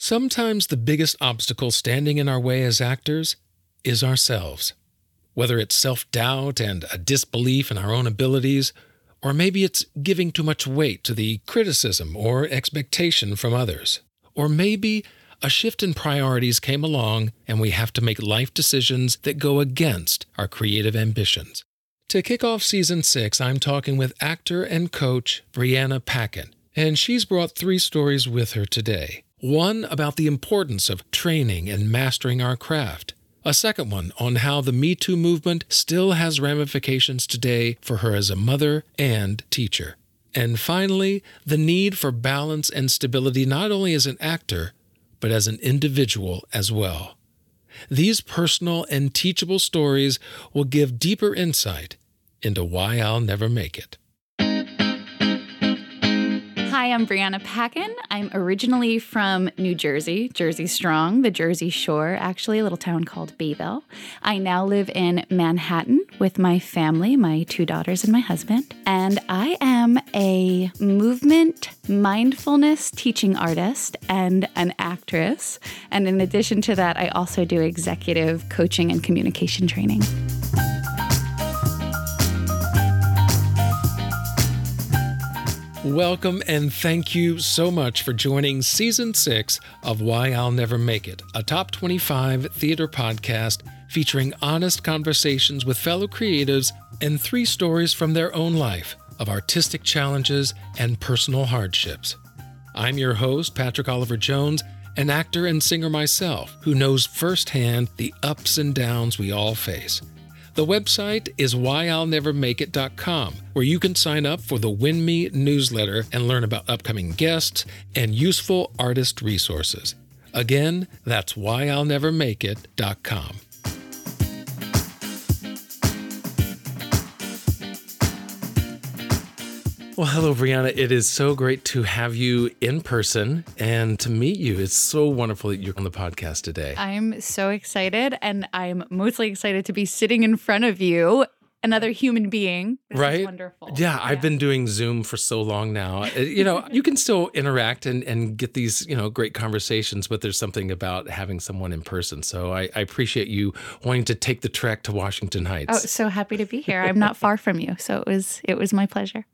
Sometimes the biggest obstacle standing in our way as actors is ourselves. Whether it's self-doubt and a disbelief in our own abilities, or maybe it's giving too much weight to the criticism or expectation from others. Or maybe a shift in priorities came along and we have to make life decisions that go against our creative ambitions. To kick off Season 6, I'm talking with actor and coach Brianna Packen, and she's brought 3 stories with her today. One about the importance of training and mastering our craft. A second one on how the Me Too movement still has ramifications today for her as a mother and teacher. And finally, the need for balance and stability not only as an actor, but as an individual as well. These personal and teachable stories will give deeper insight into why I'll never make it. Hi, I'm Brianna Packen. I'm originally from New Jersey, Jersey Strong, the Jersey Shore, actually, a little town called Bayville. I now live in Manhattan with my family, my 2 daughters and my husband. And I am a movement mindfulness teaching artist and an actress. And in addition to that, I also do executive coaching and communication training. Welcome and thank you so much for joining Season 6 of Why I'll Never Make It, a top 25 theater podcast featuring honest conversations with fellow creatives and 3 stories from their own life of artistic challenges and personal hardships. I'm your host, Patrick Oliver Jones, an actor and singer myself who knows firsthand the ups and downs we all face. The website is whyillnevermakeit.com, where you can sign up for the Win Me newsletter and learn about upcoming guests and useful artist resources. Again, that's whyillnevermakeit.com. Well, hello, Brianna. It is so great to have you in person and to meet you. It's so wonderful that you're on the podcast today. I'm so excited, and I'm mostly excited to be sitting in front of you, another human being. This right? is wonderful. Yeah, I've been doing Zoom for so long now. You can still interact and get these, great conversations, but there's something about having someone in person. So I appreciate you wanting to take the trek to Washington Heights. Oh, so happy to be here. I'm not far from you, so it was my pleasure.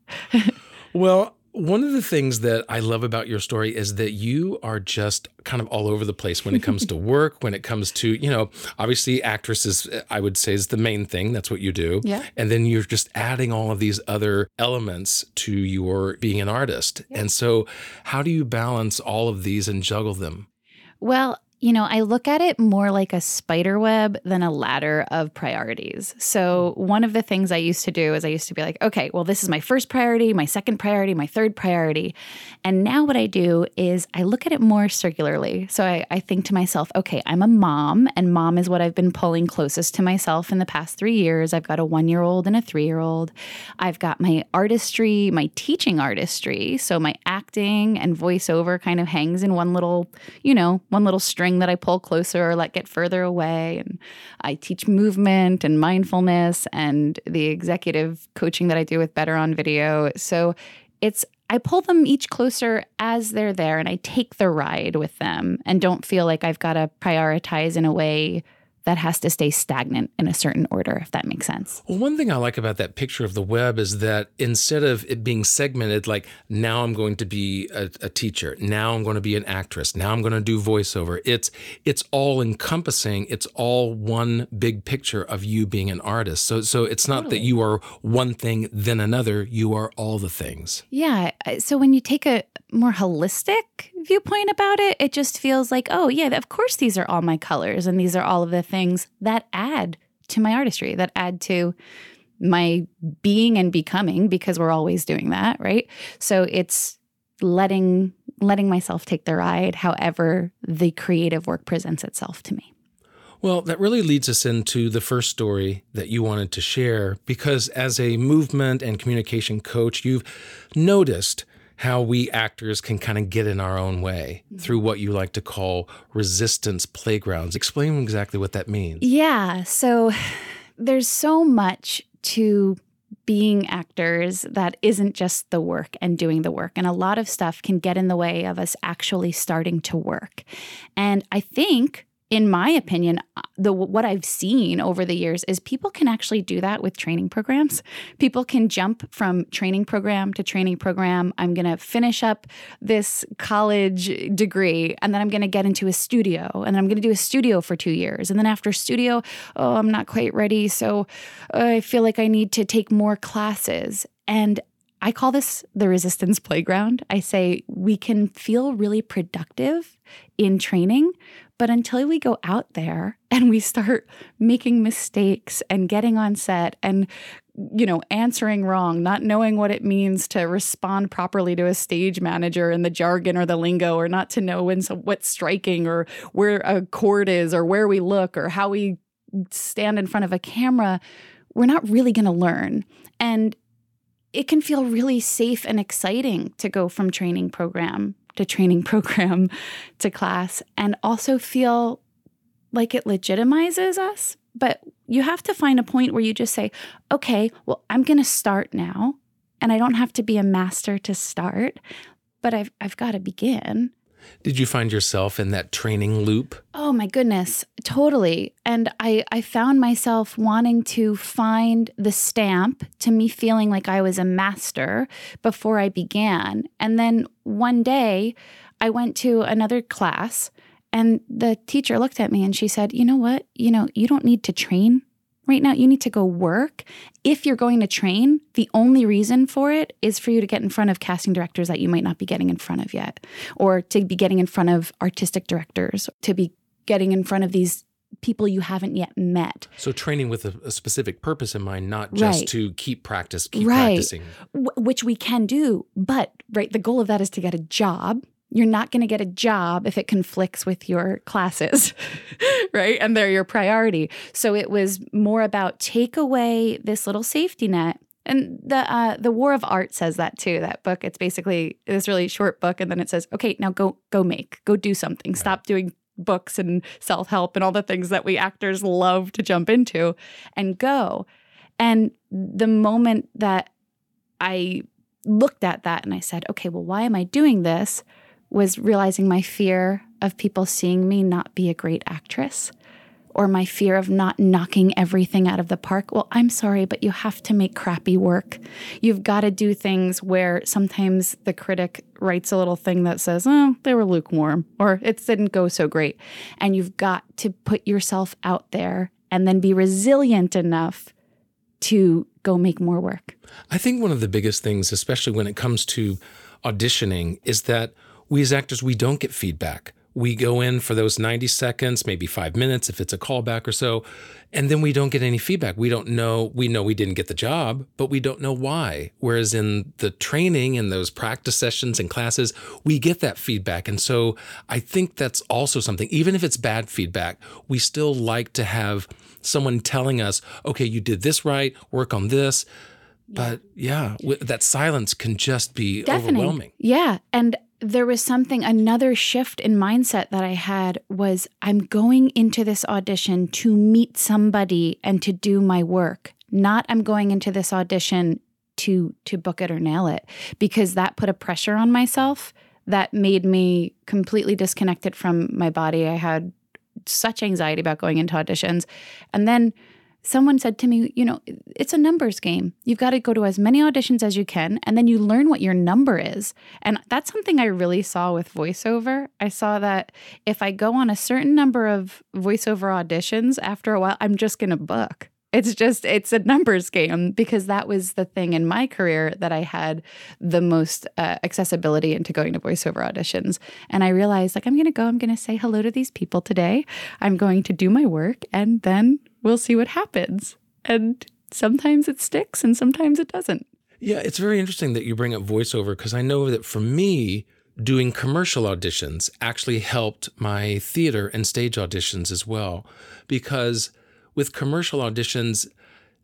Well, one of the things that I love about your story is that you are just kind of all over the place when it comes to work, when it comes to, obviously actresses, I would say, is the main thing. That's what you do. Yeah. And then you're just adding all of these other elements to your being an artist. Yeah. And so how do you balance all of these and juggle them? Well, I look at it more like a spider web than a ladder of priorities. So one of the things I used to do is I used to be like, okay, well, this is my first priority, my second priority, my third priority. And now what I do is I look at it more circularly. So I think to myself, okay, I'm a mom, and mom is what I've been pulling closest to myself in the past 3 years. I've got a 1-year-old and a 3-year-old. I've got my artistry, my teaching artistry. So my acting and voiceover kind of hangs in one little string that I pull closer or let get further away. And I teach movement and mindfulness and the executive coaching that I do with Better on Video. So I pull them each closer as they're there, and I take the ride with them and don't feel like I've got to prioritize in a way that has to stay stagnant in a certain order, if that makes sense. Well, one thing I like about that picture of the web is that instead of it being segmented, like now I'm going to be a teacher, now I'm going to be an actress, now I'm going to do voiceover, it's all encompassing. It's all one big picture of you being an artist. So it's not that you are one thing then another, you are all the things. Yeah. So when you take a more holistic viewpoint about it, it just feels like, oh yeah, of course these are all my colors and these are all of the things that add to my artistry, that add to my being and becoming, because we're always doing that, right? So it's letting myself take the ride however the creative work presents itself to me. Well, that really leads us into the first story that you wanted to share, because as a movement and communication coach, you've noticed how we actors can kind of get in our own way through what you like to call resistance playgrounds. Explain exactly what that means. Yeah. So there's so much to being actors that isn't just the work and doing the work. And a lot of stuff can get in the way of us actually starting to work. And I think, in my opinion, what I've seen over the years is people can actually do that with training programs. People can jump from training program to training program. I'm going to finish up this college degree, and then I'm going to get into a studio, and then I'm going to do a studio for 2 years. And then after studio, I'm not quite ready, so I feel like I need to take more classes. And I call this the resistance playground. I say we can feel really productive in training, but until we go out there and we start making mistakes and getting on set and, answering wrong, not knowing what it means to respond properly to a stage manager and the jargon or the lingo, or not to know what's striking or where a chord is or where we look or how we stand in front of a camera, we're not really going to learn. And it can feel really safe and exciting to go from training program to class, and also feel like it legitimizes us. But you have to find a point where you just say, okay, well, I'm going to start now, and I don't have to be a master to start, but I've got to begin. Did you find yourself in that training loop? Oh my goodness, totally. And I found myself wanting to find the stamp to me feeling like I was a master before I began. And then one day I went to another class, and the teacher looked at me and she said, you know what? You don't need to train right now. You need to go work. If you're going to train, the only reason for it is for you to get in front of casting directors that you might not be getting in front of yet, or to be getting in front of artistic directors, to be getting in front of these people you haven't yet met. So training with a specific purpose in mind, not just to keep practicing. Which we can do. But the goal of that is to get a job. You're not going to get a job if it conflicts with your classes, right? And they're your priority. So it was more about take away this little safety net. And the War of Art says that too, that book. It's basically this really short book. And then it says, okay, now go do something. Right. Stop doing books and self-help and all the things that we actors love to jump into, and go. And the moment that I looked at that and I said, okay, well, why am I doing this? Was realizing my fear of people seeing me not be a great actress, or my fear of not knocking everything out of the park. Well, I'm sorry, but you have to make crappy work. You've got to do things where sometimes the critic writes a little thing that says, oh, they were lukewarm, or it didn't go so great. And you've got to put yourself out there and then be resilient enough to go make more work. I think one of the biggest things, especially when it comes to auditioning, is that we as actors, we don't get feedback. We go in for those 90 seconds, maybe 5 minutes if it's a callback or so, and then we don't get any feedback. We know we didn't get the job, but we don't know why. Whereas in the training and those practice sessions and classes, we get that feedback. And so I think that's also something, even if it's bad feedback, we still like to have someone telling us, okay, you did this right, work on this. But that silence can just be overwhelming. Yeah. And there was another shift in mindset that I had was I'm going into this audition to meet somebody and to do my work, not I'm going into this audition to book it or nail it, because that put a pressure on myself that made me completely disconnected from my body. I had such anxiety about going into auditions. And then someone said to me, it's a numbers game. You've got to go to as many auditions as you can, and then you learn what your number is. And that's something I really saw with voiceover. I saw that if I go on a certain number of voiceover auditions, after a while, I'm just going to book. It's a numbers game, because that was the thing in my career that I had the most accessibility into going to voiceover auditions. And I realized, I'm going to say hello to these people today. I'm going to do my work, and then we'll see what happens. And sometimes it sticks and sometimes it doesn't. Yeah, it's very interesting that you bring up voiceover, because I know that for me, doing commercial auditions actually helped my theater and stage auditions as well. Because with commercial auditions,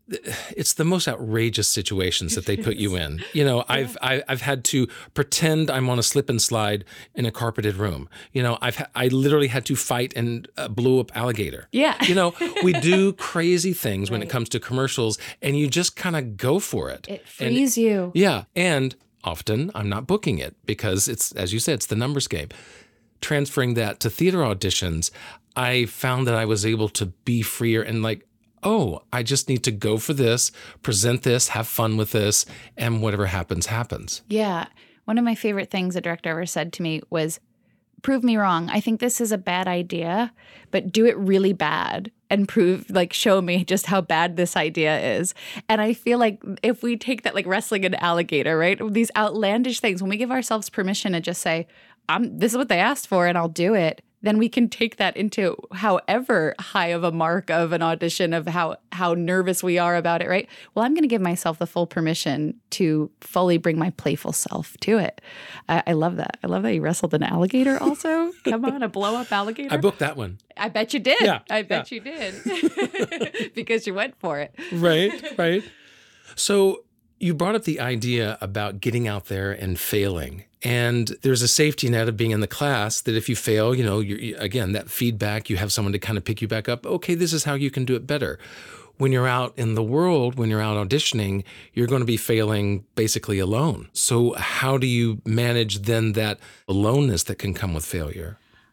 it's the most outrageous situations that they put you in. You know, I've had to pretend I'm on a slip and slide in a carpeted room. You know, I literally had to fight and blow up alligator. Yeah. You know, we do crazy things when it comes to commercials, and you just kind of go for it. It frees you. Yeah, and often I'm not booking it because it's, as you said, it's the numbers game. Transferring that to theater auditions, I found that I was able to be freer and like, oh, I just need to go for this, present this, have fun with this, and whatever happens, happens. Yeah. One of my favorite things a director ever said to me was, prove me wrong. I think this is a bad idea, but do it really bad and show me just how bad this idea is. And I feel like if we take that, like wrestling an alligator, right? These outlandish things, when we give ourselves permission to just say, this is what they asked for and I'll do it, then we can take that into however high of a mark of an audition of how nervous we are about it, right? Well, I'm going to give myself the full permission to fully bring my playful self to it. I love that. I love that you wrestled an alligator also. Come on, a blow-up alligator. I booked that one. I bet you did. Yeah, I bet you did. Because you went for it. Right. So you brought up the idea about getting out there and failing. And there's a safety net of being in the class that if you fail, you know, again, that feedback, you have someone to kind of pick you back up. Okay, this is how you can do it better. When you're out in the world, when you're out auditioning, you're going to be failing basically alone. So how do you manage then that aloneness that can come with failure?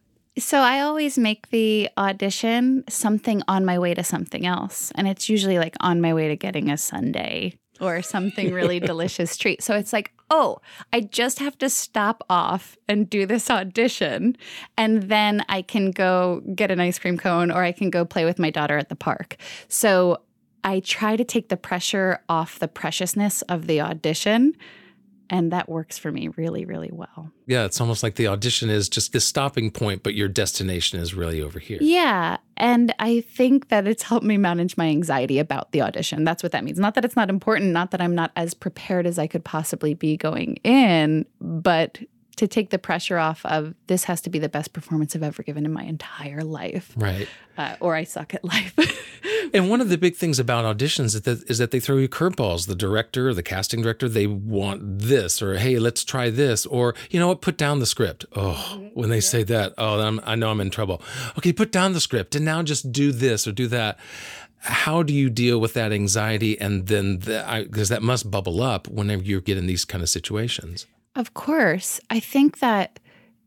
So I always make the audition something on my way to something else. And it's usually like on my way to getting a sundae or something really delicious treat. So it's like, oh, I just have to stop off and do this audition, and then I can go get an ice cream cone or I can go play with my daughter at the park. So I try to take the pressure off the preciousness of the audition, and that works for me really, really well. Yeah, it's almost like the audition is just the stopping point, but your destination is really over here. Yeah, and I think that it's helped me manage my anxiety about the audition. That's what that means. Not that it's not important, not that I'm not as prepared as I could possibly be going in, but to take the pressure off of this has to be the best performance I've ever given in my entire life. Right. Or I suck at life. And one of the big things about auditions is that they throw you curveballs. The director or the casting director, they want this, or hey, let's try this, or you know what, put down the script. Oh, when they say that, I know I'm in trouble. Okay, put down the script and now just do this or do that. How do you deal with that anxiety? And then because that must bubble up whenever you get in these kind of situations. Of course. I think that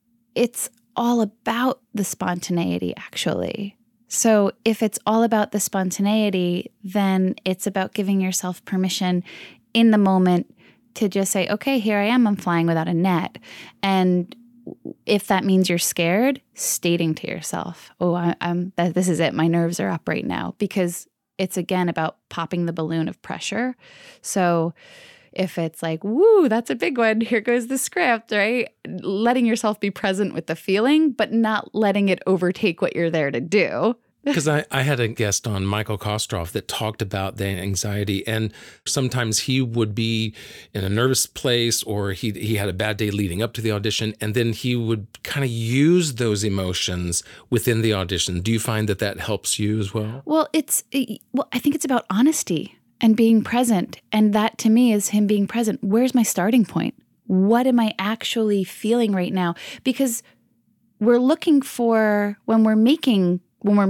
it's all about the spontaneity, actually. So if it's all about the spontaneity, then it's about giving yourself permission in the moment to just say, okay, here I am, I'm flying without a net. And if that means you're scared, stating to yourself, this is it, my nerves are up right now, because it's again about popping the balloon of pressure. So if it's like, woo, that's a big one, here goes the script, right? Letting yourself be present with the feeling, but not letting it overtake what you're there to do. Because I had a guest on, Michael Kostroff, that talked about the anxiety. And sometimes he would be in a nervous place, or he had a bad day leading up to the audition. And then he would kind of use those emotions within the audition. Do you find that helps you as well? Well, I think it's about honesty and being present. And that to me is him being present. Where's my starting point? What am I actually feeling right now? Because we're looking for, when we're making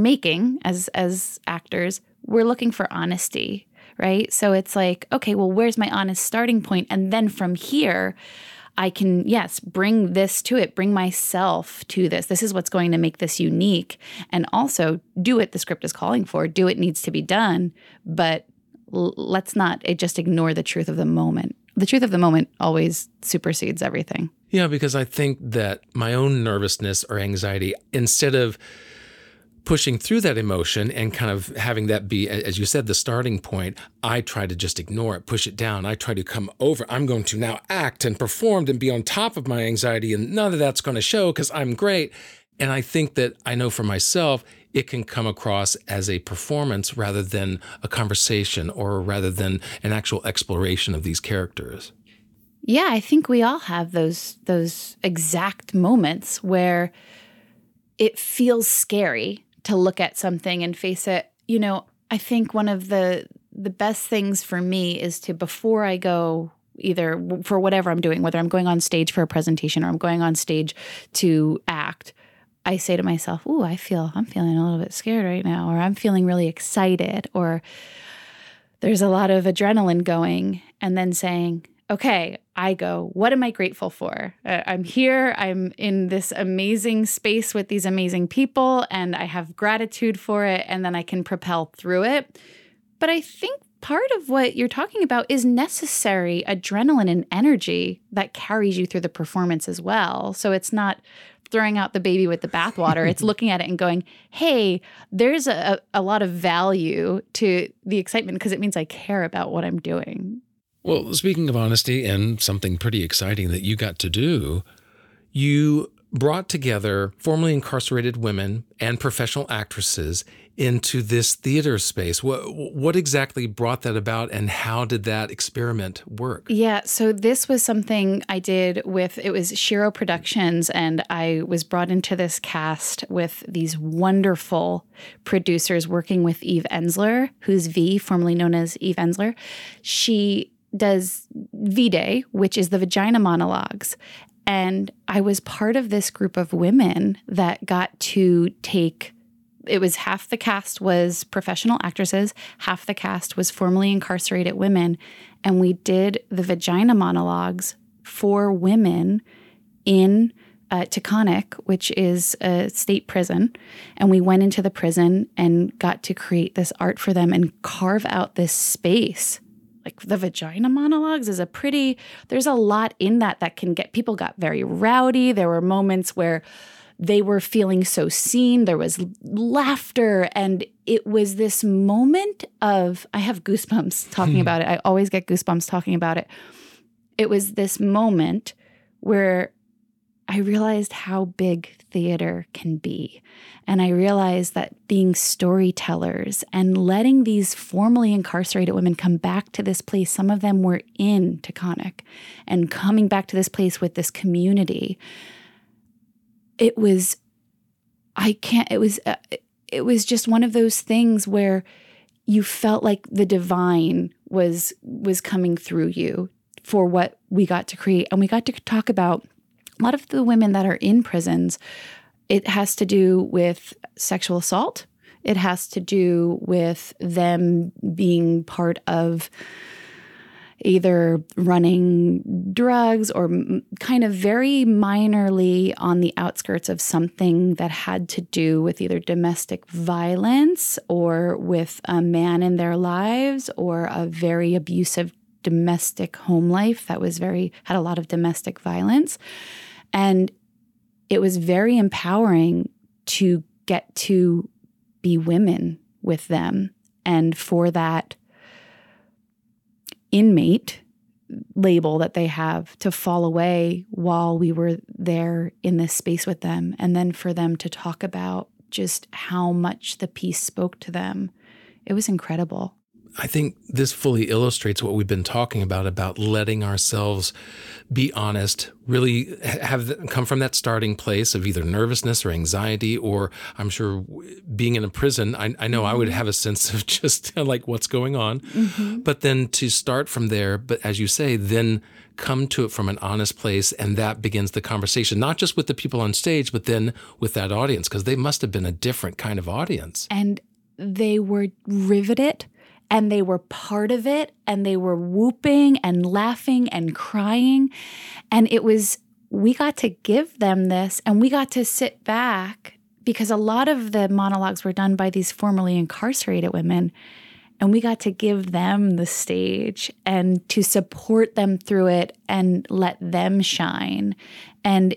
as actors, we're looking for honesty, right? So it's like, okay, well, where's my honest starting point? And then from here, I can, yes, bring this to it, bring myself to this. This is what's going to make this unique. And also do what the script is calling for. Do what needs to be done. But let's not just ignore the truth of the moment. The truth of the moment always supersedes everything. Yeah, because I think that my own nervousness or anxiety, instead of pushing through that emotion and kind of having that be, as you said, the starting point, I try to just ignore it, push it down. I try to come over. I'm going to now act and perform and be on top of my anxiety, and none of that's going to show because I'm great. And I think that I know for myself, it can come across as a performance rather than a conversation, or rather than an actual exploration of these characters. Yeah, I think we all have those exact moments where it feels scary to look at something and face it. You know, I think one of the the best things for me is to, before I go, either for whatever I'm doing, whether I'm going on stage for a presentation or I'm going on stage to act, I say to myself, "Ooh, I'm feeling a little bit scared right now," or "I'm feeling really excited," or "There's a lot of adrenaline going," and then saying, "Okay, I go, what am I grateful for? I'm here, I'm in this amazing space with these amazing people, and I have gratitude for it," and then I can propel through it. But I think part of what you're talking about is necessary adrenaline and energy that carries you through the performance as well. So it's not throwing out the baby with the bathwater. It's looking at it and going, hey, there's a lot of value to the excitement because it means I care about what I'm doing. Well, speaking of honesty and something pretty exciting that you got to do, you brought together formerly incarcerated women and professional actresses into this theater space. What exactly brought that about, and how did that experiment work? Yeah, so this was something I did it was Shiro Productions, and I was brought into this cast with these wonderful producers working with Eve Ensler, who's V, formerly known as Eve Ensler. She does V-Day, which is the vagina monologues. And I was part of this group of women that got to take, it was half the cast was professional actresses, half the cast was formerly incarcerated women. And we did the vagina monologues for women in Taconic, which is a state prison. And we went into the prison and got to create this art for them and carve out this space. Like the vagina monologues is there's a lot in that can get, people got very rowdy. There were moments where they were feeling so seen. There was laughter. And it was this moment of, I have goosebumps talking about it. I always get goosebumps talking about it. It was this moment where I realized how big theater can be. And I realized that being storytellers and letting these formerly incarcerated women come back to this place, some of them were in Taconic, and coming back to this place with this community, it was just one of those things where you felt like the divine was coming through you for what we got to create. And we got to talk about a lot of the women that are in prisons. It has to do with sexual assault. It has to do with them being part of either running drugs or kind of very minorly on the outskirts of something that had to do with either domestic violence or with a man in their lives or a very abusive domestic home life that had a lot of domestic violence. And it was very empowering to get to be women with them. And for that inmate label that they have to fall away while we were there in this space with them. And then for them to talk about just how much the piece spoke to them. It was incredible. I think this fully illustrates what we've been talking about letting ourselves be honest, really come from that starting place of either nervousness or anxiety, or I'm sure being in a prison, I know I would have a sense of just like what's going on, but then to start from there, but as you say, then come to it from an honest place, and that begins the conversation, not just with the people on stage, but then with that audience, because they must have been a different kind of audience. And they were riveted. And they were part of it, and they were whooping and laughing and crying. And we got to give them this, and we got to sit back because a lot of the monologues were done by these formerly incarcerated women. And we got to give them the stage and to support them through it and let them shine. And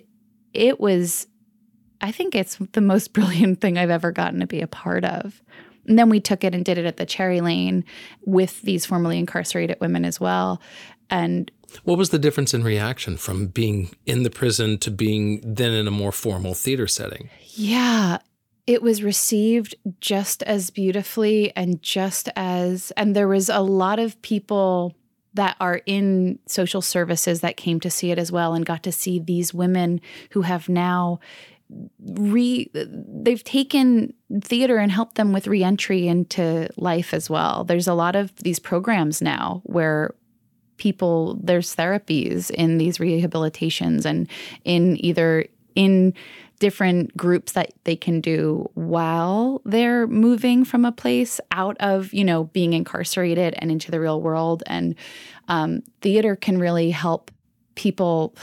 I think it's the most brilliant thing I've ever gotten to be a part of. And then we took it and did it at the Cherry Lane with these formerly incarcerated women as well. And what was the difference in reaction from being in the prison to being then in a more formal theater setting? Yeah, it was received just as beautifully and and there was a lot of people that are in social services that came to see it as well and got to see these women who have now they've taken theater and helped them with reentry into life as well. There's a lot of these programs now where there's therapies in these rehabilitations and in different groups that they can do while they're moving from a place out of, being incarcerated and into the real world. And theater can really help people.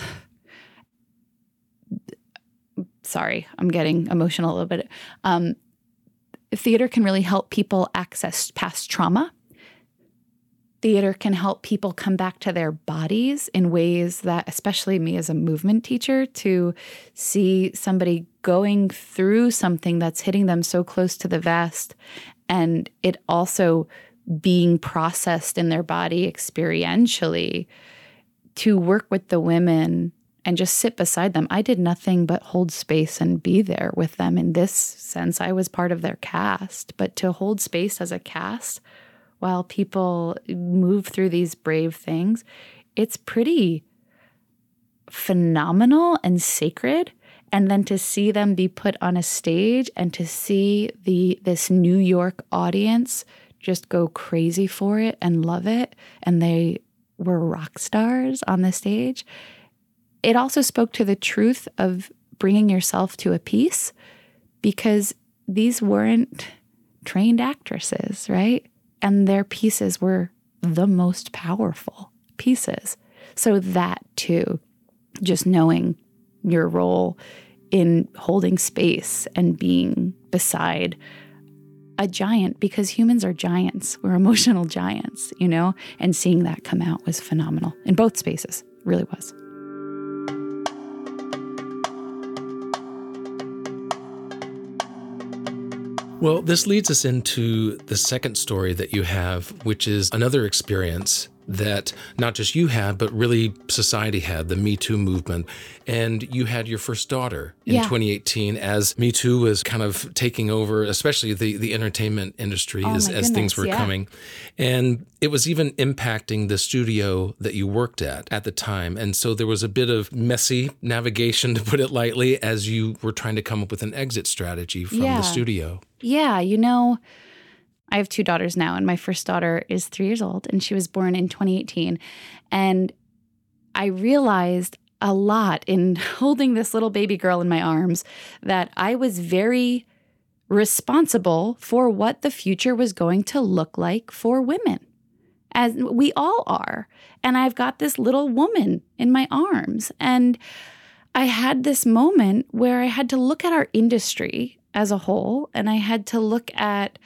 Sorry, I'm getting emotional a little bit. Theater can really help people access past trauma. Theater can help people come back to their bodies in ways that, especially me as a movement teacher, to see somebody going through something that's hitting them so close to the vest, and it also being processed in their body experientially, to work with the women and just sit beside them. I did nothing but hold space and be there with them. In this sense, I was part of their cast, but to hold space as a cast while people move through these brave things, it's pretty phenomenal and sacred. And then to see them be put on a stage and to see this New York audience just go crazy for it and love it, and they were rock stars on the stage. It also spoke to the truth of bringing yourself to a piece, because these weren't trained actresses, right? And their pieces were the most powerful pieces. So that too, just knowing your role in holding space and being beside a giant, because humans are giants. We're emotional giants, and seeing that come out was phenomenal in both spaces, really was. Well, this leads us into the second story that you have, which is another experience that not just you had, but really society had, the Me Too movement. And you had your first daughter in 2018 as Me Too was kind of taking over, especially the entertainment industry as things were coming. And it was even impacting the studio that you worked at the time. And so there was a bit of messy navigation, to put it lightly, as you were trying to come up with an exit strategy from the studio. Yeah, I have 2 daughters now, and my first daughter is 3 years old, and she was born in 2018. And I realized a lot in holding this little baby girl in my arms that I was very responsible for what the future was going to look like for women, as we all are. And I've got this little woman in my arms. And I had this moment where I had to look at our industry as a whole, and I had to look at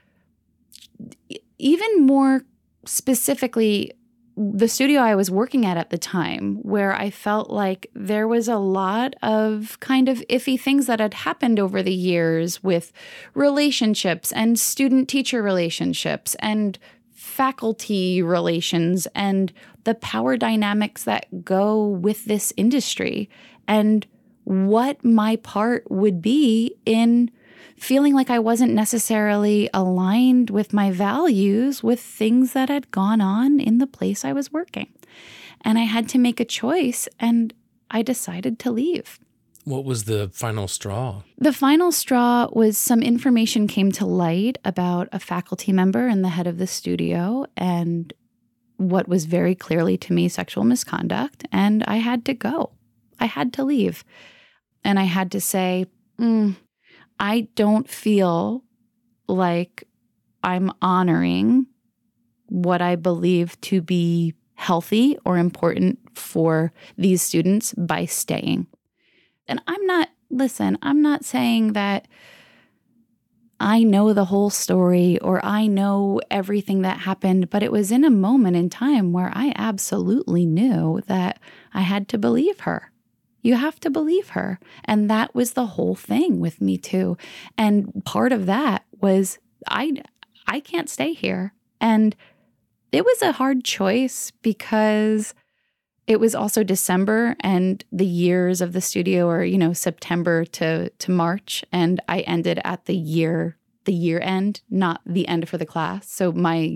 even more specifically the studio I was working at the time, where I felt like there was a lot of kind of iffy things that had happened over the years with relationships and student-teacher relationships and faculty relations and the power dynamics that go with this industry, and what my part would be in feeling like I wasn't necessarily aligned with my values with things that had gone on in the place I was working. And I had to make a choice, and I decided to leave. What was the final straw? The final straw was some information came to light about a faculty member and the head of the studio, and what was very clearly to me sexual misconduct, and I had to go. I had to leave. And I had to say, I don't feel like I'm honoring what I believe to be healthy or important for these students by staying. And I'm not saying that I know the whole story or I know everything that happened, but it was in a moment in time where I absolutely knew that I had to believe her. You have to believe her. And that was the whole thing with Me Too. And part of that was I can't stay here. And it was a hard choice because it was also December and the years of the studio are, September to March. And I ended at the year end, not the end for the class. So my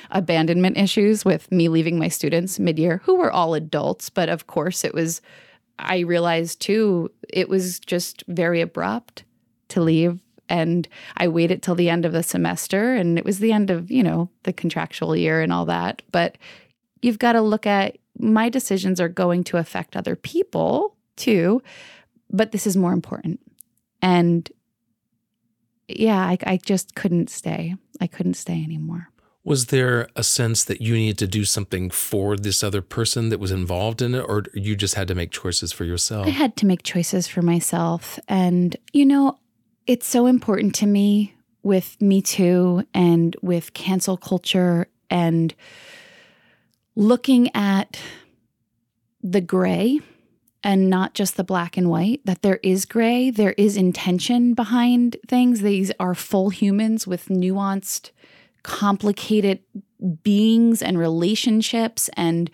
abandonment issues with me leaving my students mid-year, who were all adults, but of course it was I realized too, it was just very abrupt to leave. And I waited till the end of the semester, and it was the end of, the contractual year and all that. But you've got to look at, my decisions are going to affect other people too, but this is more important. And yeah, I just couldn't stay. I couldn't stay anymore. Was there a sense that you needed to do something for this other person that was involved in it, or you just had to make choices for yourself? I had to make choices for myself. And, it's so important to me with Me Too and with cancel culture and looking at the gray and not just the black and white, that there is gray, there is intention behind things. These are full humans with nuanced, complicated beings and relationships, and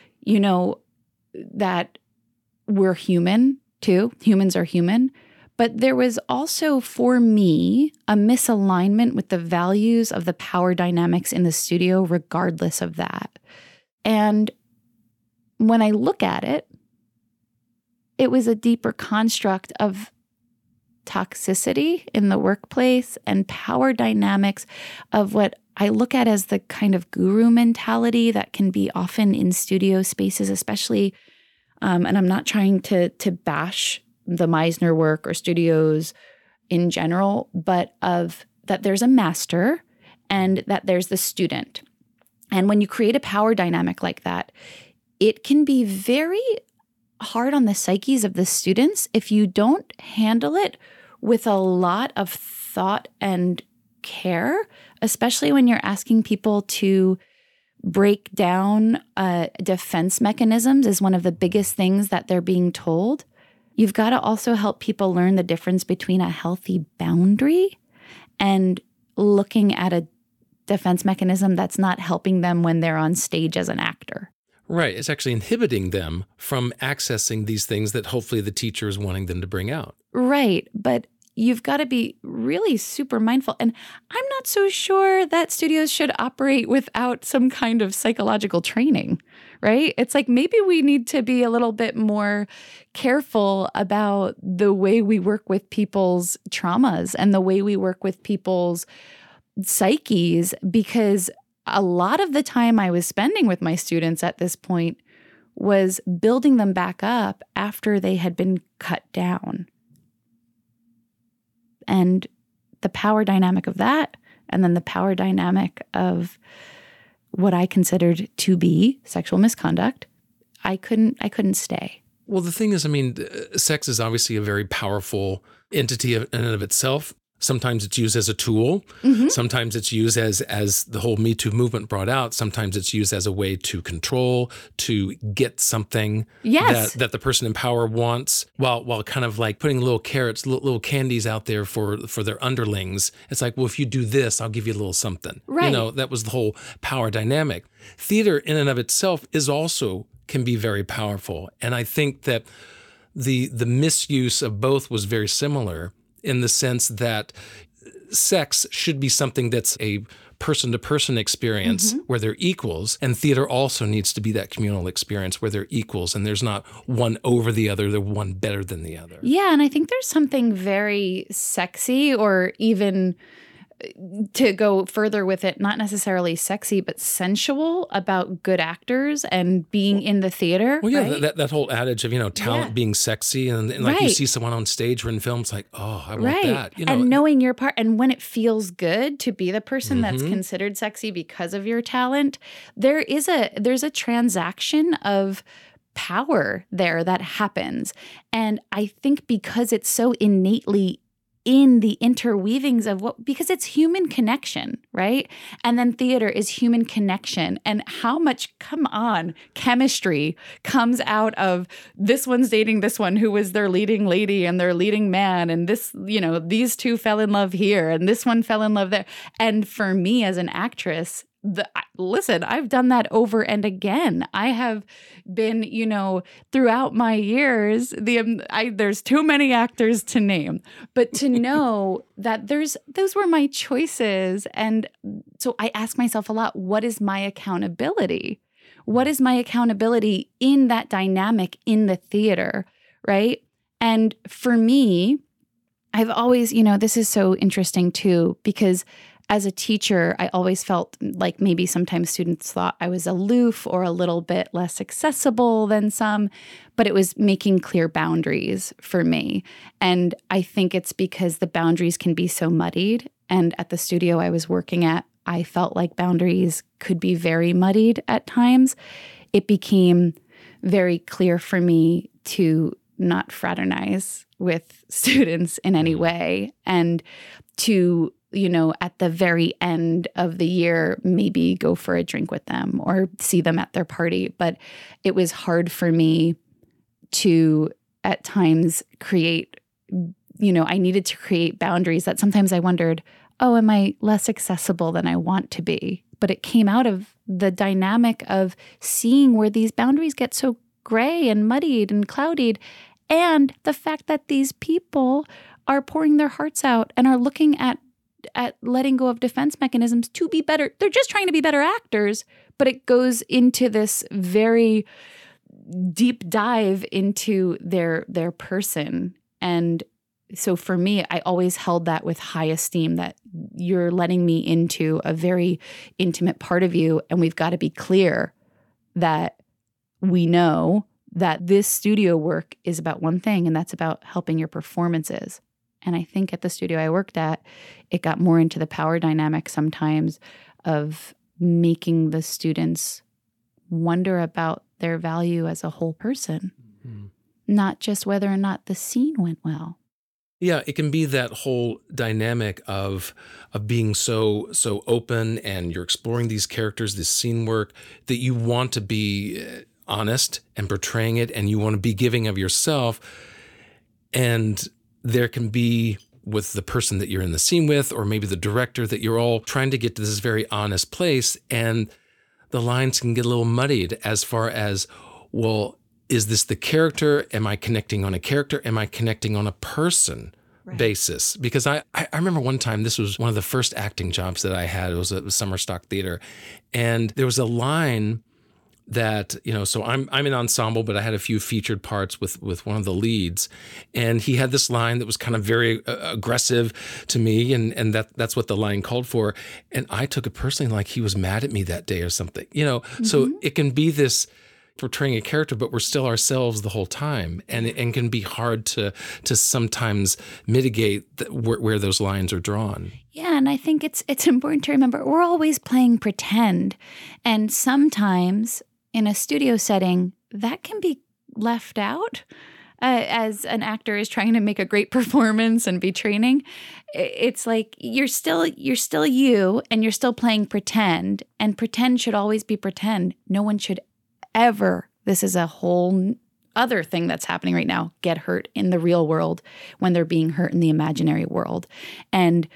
that we're human too. Humans are human. But there was also, for me, a misalignment with the values of the power dynamics in the studio, regardless of that. And when I look at it, it was a deeper construct of toxicity in the workplace and power dynamics of what I look at as the kind of guru mentality that can be often in studio spaces, especially, and I'm not trying to bash the Meisner work or studios in general, but of that there's a master and that there's the student. And when you create a power dynamic like that, it can be very hard on the psyches of the students if you don't handle it with a lot of thought and care, especially when you're asking people to break down defense mechanisms is one of the biggest things that they're being told. You've got to also help people learn the difference between a healthy boundary and looking at a defense mechanism that's not helping them when they're on stage as an actor. Right. It's actually inhibiting them from accessing these things that hopefully the teacher is wanting them to bring out. Right. But you've got to be really super mindful. And I'm not so sure that studios should operate without some kind of psychological training, right? It's like maybe we need to be a little bit more careful about the way we work with people's traumas and the way we work with people's psyches, because a lot of the time I was spending with my students at this point was building them back up after they had been cut down. And the power dynamic of that, and then the power dynamic of what I considered to be sexual misconduct, I couldn't stay. Well, the thing is, sex is obviously a very powerful entity in and of itself. Sometimes it's used as a tool. Mm-hmm. Sometimes it's used as the whole Me Too movement brought out. Sometimes it's used as a way to control, to get something that the person in power wants, while kind of like putting little carrots, little candies out there for their underlings. It's like, well, if you do this, I'll give you a little something. Right. That was the whole power dynamic. Theater in and of itself can be very powerful. And I think that the misuse of both was very similar, in the sense that sex should be something that's a person-to-person experience where they're equals, and theater also needs to be that communal experience where they're equals, and there's not one over the other, they're one better than the other. Yeah, and I think there's something very sexy, or even to go further with it, not necessarily sexy, but sensual about good actors and being in the theater. Well, yeah, right? that whole adage of, talent being sexy, and like you see someone on stage or in films, like, oh, I want that. And knowing your part, and when it feels good to be the person that's considered sexy because of your talent, there's a transaction of power there that happens. And I think because it's so innately in the interweavings of because it's human connection, right? And then theater is human connection. And how much, chemistry comes out of this one's dating this one who was their leading lady and their leading man. And this, these two fell in love here and this one fell in love there. And for me as an actress, listen, I've done that over and again. I have been, throughout my years, there's too many actors to name, but to know that those were my choices. And so I ask myself a lot, what is my accountability What is my accountability in that dynamic in the theater, right? And for me, I've always, this is so interesting too, because as a teacher, I always felt like maybe sometimes students thought I was aloof or a little bit less accessible than some, but it was making clear boundaries for me. And I think it's because the boundaries can be so muddied. And at the studio I was working at, I felt like boundaries could be very muddied at times. It became very clear for me to not fraternize with students in any way, and to at the very end of the year, maybe go for a drink with them or see them at their party. But it was hard for me to, at times, create, I needed to create boundaries that sometimes I wondered, oh, am I less accessible than I want to be? But it came out of the dynamic of seeing where these boundaries get so gray and muddied and clouded, and the fact that these people are pouring their hearts out and are looking at letting go of defense mechanisms to be better. They're just trying to be better actors, but it goes into this very deep dive into their person. And so for me, I always held that with high esteem, that you're letting me into a very intimate part of you. And we've got to be clear that we know that this studio work is about one thing, and that's about helping your performances. And I think at the studio I worked at, it got more into the power dynamic sometimes of making the students wonder about their value as a whole person, not just whether or not the scene went well. Yeah, it can be that whole dynamic of being so open, and you're exploring these characters, this scene work, that you want to be honest and portraying it, and you want to be giving of yourself. And there can be, with the person that you're in the scene with, or maybe the director, that you're all trying to get to this very honest place, and the lines can get a little muddied as far as, well, is this the character? Am I connecting on a character? Am I connecting on a person basis? Because I remember one time, this was one of the first acting jobs that I had. It was at Summer Stock Theater. And there was a line that, so I'm in ensemble, but I had a few featured parts with one of the leads. And he had this line that was kind of very aggressive to me. And that's what the line called for. And I took it personally, like he was mad at me that day or something, So it can be this portraying a character, but we're still ourselves the whole time. And can be hard to sometimes mitigate where those lines are drawn. Yeah, and I think it's important to remember we're always playing pretend. And sometimes in a studio setting, that can be left out as an actor is trying to make a great performance and be training. It's like you're still you, and you're still playing pretend, and pretend should always be pretend. No one should ever, this is a whole other thing that's happening right now, get hurt in the real world when they're being hurt in the imaginary world. And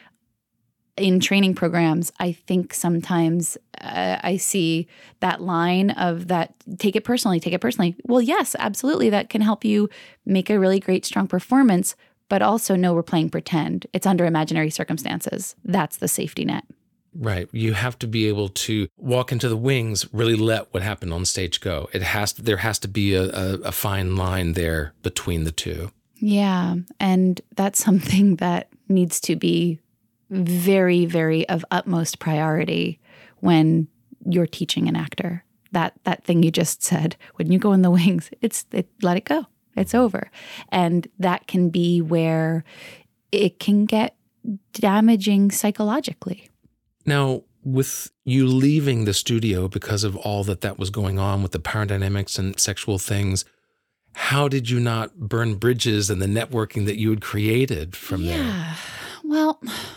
in training programs, I think sometimes I see that line of that, take it personally. Well, yes, absolutely. That can help you make a really great, strong performance, but also know we're playing pretend. It's under imaginary circumstances. That's the safety net. Right. You have to be able to walk into the wings, really let what happened on stage go. There has to be a fine line there between the two. Yeah. And that's something that needs to be very, very of utmost priority when you're teaching an actor. That thing you just said, when you go in the wings, let it go. It's over. And that can be where it can get damaging psychologically. Now, with you leaving the studio because of all that was going on with the power dynamics and sexual things, how did you not burn bridges and the networking that you had created from there? Yeah, well,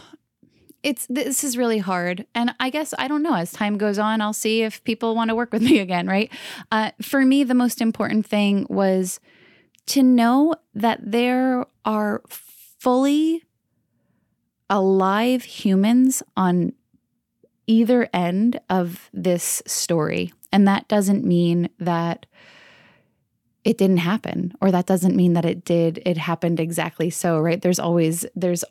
this is really hard. And I guess, I don't know, as time goes on, I'll see if people want to work with me again, right? For me, the most important thing was to know that there are fully alive humans on either end of this story. And that doesn't mean that it didn't happen, or that doesn't mean that it happened exactly so, right? There's always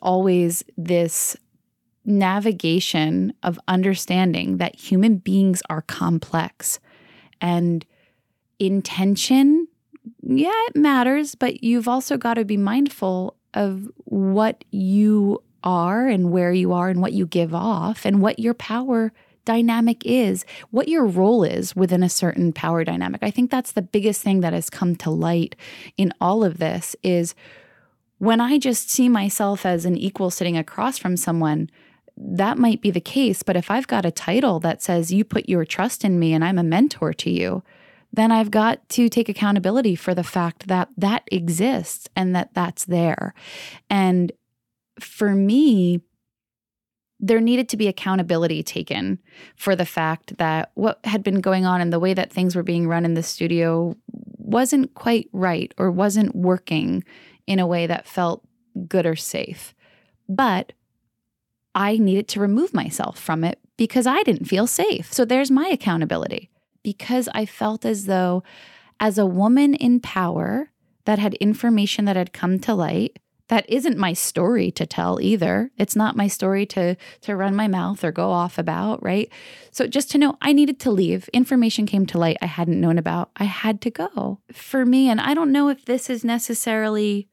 this navigation of understanding that human beings are complex, And intention, yeah, it matters, but you've also got to be mindful of what you are and where you are and what you give off and what your power dynamic is, what your role is within a certain power dynamic. I think that's the biggest thing that has come to light in all of this is when I just see myself as an equal sitting across from someone, that might be the case. But if I've got a title that says you put your trust in me and I'm a mentor to you, then I've got to take accountability for the fact that that exists and that that's there. And for me, there needed to be accountability taken for the fact that what had been going on and the way that things were being run in the studio wasn't quite right or wasn't working in a way that felt good or safe. But I needed to remove myself from it because I didn't feel safe. So there's my accountability. Because I felt as though, as a woman in power that had information that had come to light, that isn't my story to tell either. It's not my story to run my mouth or go off about, right? So just to know I needed to leave. Information came to light I hadn't known about. I had to go. For me, and I don't know if this is necessarily,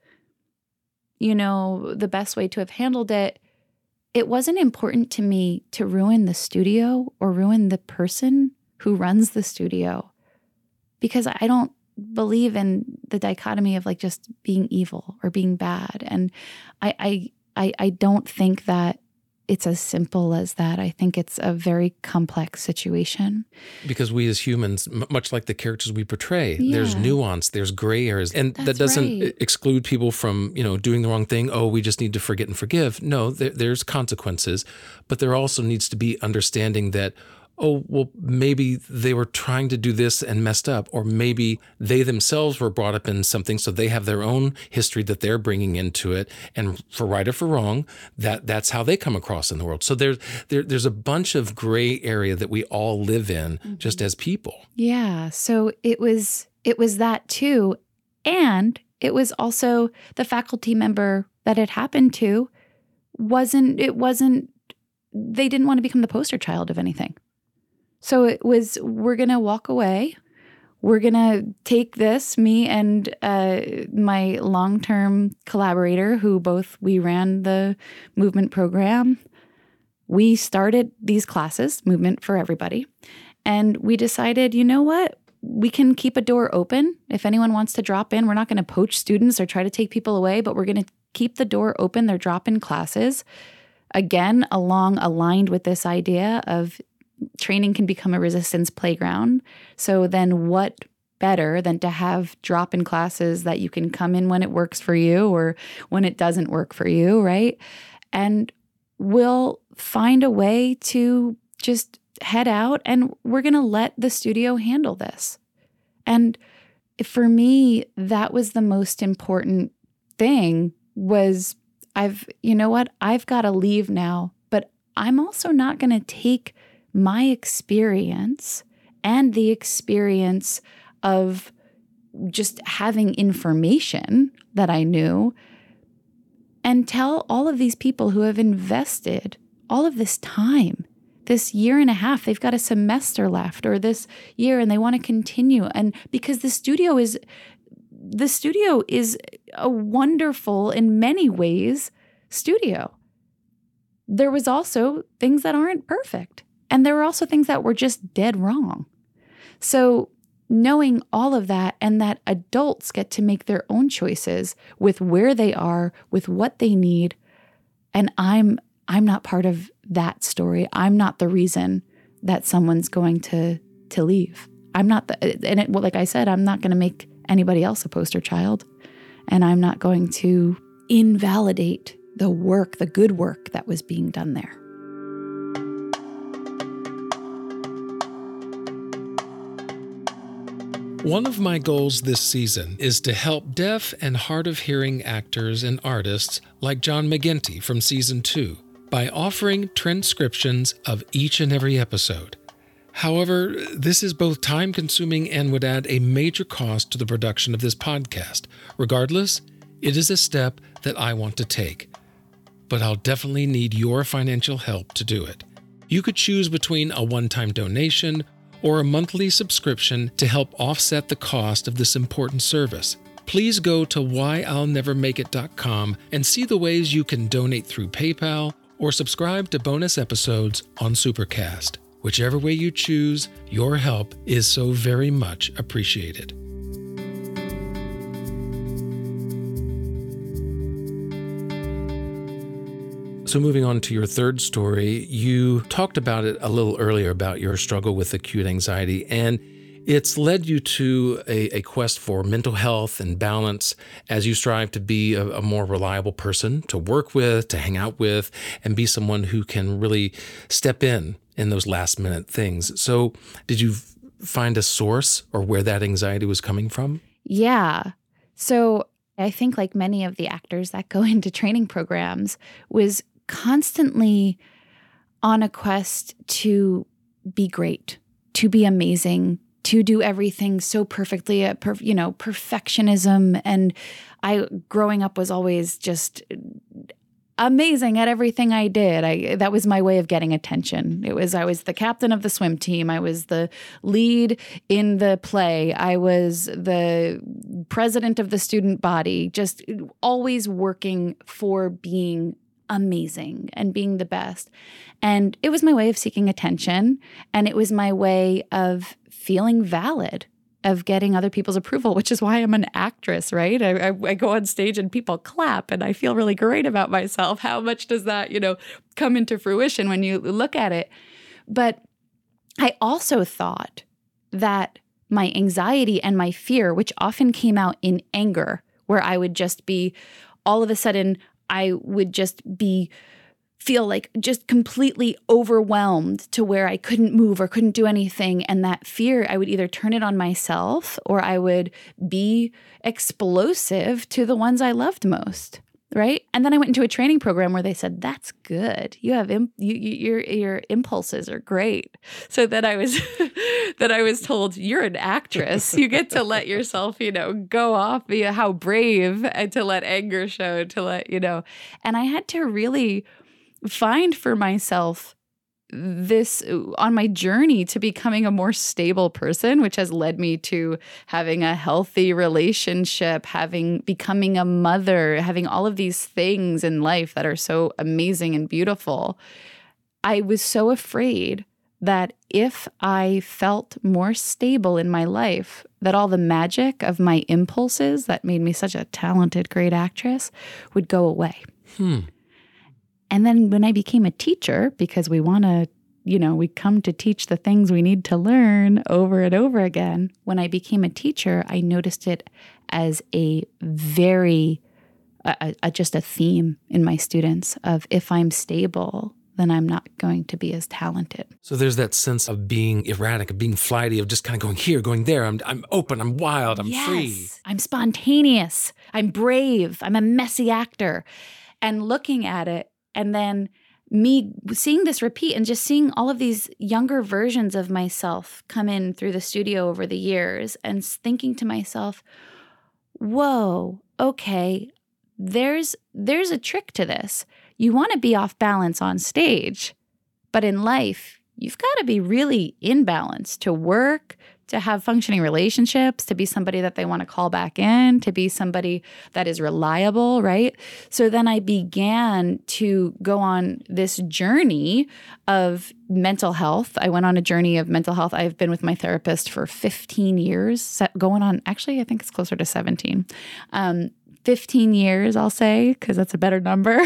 the best way to have handled it, it wasn't important to me to ruin the studio or ruin the person who runs the studio, because I don't believe in the dichotomy of like just being evil or being bad. And I don't think that it's as simple as that. I think it's a very complex situation. Because we as humans, much like the characters we portray, Yeah. there's nuance, there's gray areas. And That's that doesn't right. exclude people from, doing the wrong thing. Oh, we just need to forget and forgive. No, there's consequences. But there also needs to be understanding that, oh, well, maybe they were trying to do this and messed up, or maybe they themselves were brought up in something, so they have their own history that they're bringing into it, and for right or for wrong, that's how they come across in the world. So there's a bunch of gray area that we all live in just as people. Yeah. So it was that too. And it was also the faculty member that it happened to they didn't want to become the poster child of anything. So it was, we're going to walk away. We're going to take this, me and my long-term collaborator, we ran the movement program. We started these classes, Movement for Everybody. And we decided, you know what? We can keep a door open. If anyone wants to drop in, we're not going to poach students or try to take people away, but we're going to keep the door open. They're drop-in classes. Again, aligned with this idea of training can become a resistance playground. So then what better than to have drop-in classes that you can come in when it works for you or when it doesn't work for you, right? And we'll find a way to just head out and we're going to let the studio handle this. And for me, that was the most important thing was I've got to leave now, but I'm also not going to take my experience and the experience of just having information that I knew and tell all of these people who have invested all of this time, this year and a half, they've got a semester left or this year and they want to continue. And because the studio is a wonderful, in many ways, studio. There was also things that aren't perfect. And there were also things that were just dead wrong. So knowing all of that and that adults get to make their own choices with where they are, with what they need. And I'm not part of that story. I'm not the reason that someone's going to leave. I'm not like I said, I'm not going to make anybody else a poster child. And I'm not going to invalidate the good work that was being done there. One of my goals this season is to help deaf and hard of hearing actors and artists like John McGinty from Season 2 by offering transcriptions of each and every episode. However, this is both time-consuming and would add a major cost to the production of this podcast. Regardless, it is a step that I want to take. But I'll definitely need your financial help to do it. You could choose between a one-time donation or a monthly subscription to help offset the cost of this important service. Please go to whyillnevermakeit.com and see the ways you can donate through PayPal or subscribe to bonus episodes on Supercast. Whichever way you choose, your help is so very much appreciated. So moving on to your third story, you talked about it a little earlier about your struggle with acute anxiety, and it's led you to a quest for mental health and balance as you strive to be a more reliable person to work with, to hang out with, and be someone who can really step in those last minute things. So did you find a source or where that anxiety was coming from? Yeah. So I think like many of the actors that go into training programs was constantly on a quest to be great, to be amazing, to do everything so perfectly, perfectionism. And I, growing up, was always just amazing at everything I did. That was my way of getting attention. I was the captain of the swim team. I was the lead in the play. I was the president of the student body, just always working for being amazing and being the best. And it was my way of seeking attention. And it was my way of feeling valid, of getting other people's approval, which is why I'm an actress, right? I go on stage and people clap and I feel really great about myself. How much does that, come into fruition when you look at it? But I also thought that my anxiety and my fear, which often came out in anger, where I would just be, all of a sudden, I would just feel like just completely overwhelmed to where I couldn't move or couldn't do anything. And that fear, I would either turn it on myself or I would be explosive to the ones I loved most. Right. And then I went into a training program where they said, that's good. You have your impulses are great. So then I was told, you're an actress. You get to let yourself, go off, be how brave, and to let anger show, to let, and I had to really find for myself this on my journey to becoming a more stable person, which has led me to having a healthy relationship, becoming a mother, having all of these things in life that are so amazing and beautiful. I was so afraid that if I felt more stable in my life, that all the magic of my impulses that made me such a talented, great actress would go away. And then when I became a teacher, because we want to, we come to teach the things we need to learn over and over again. When I became a teacher, I noticed it as a very, just a theme in my students of if I'm stable, then I'm not going to be as talented. So there's that sense of being erratic, of being flighty, of just kind of going here, going there. I'm open, I'm wild, I'm free. I'm spontaneous, I'm brave, I'm a messy actor. And looking at it, and then me seeing this repeat and just seeing all of these younger versions of myself come in through the studio over the years and thinking to myself, whoa, okay, there's a trick to this. You want to be off balance on stage, but in life, you've got to be really in balance to work, to have functioning relationships, to be somebody that they want to call back in, to be somebody that is reliable, right? So then I began to go on this journey of mental health. I went on a journey of mental health. I've been with my therapist for 15 years, going on, actually, I think it's closer to 17. 15 years, I'll say, because that's a better number.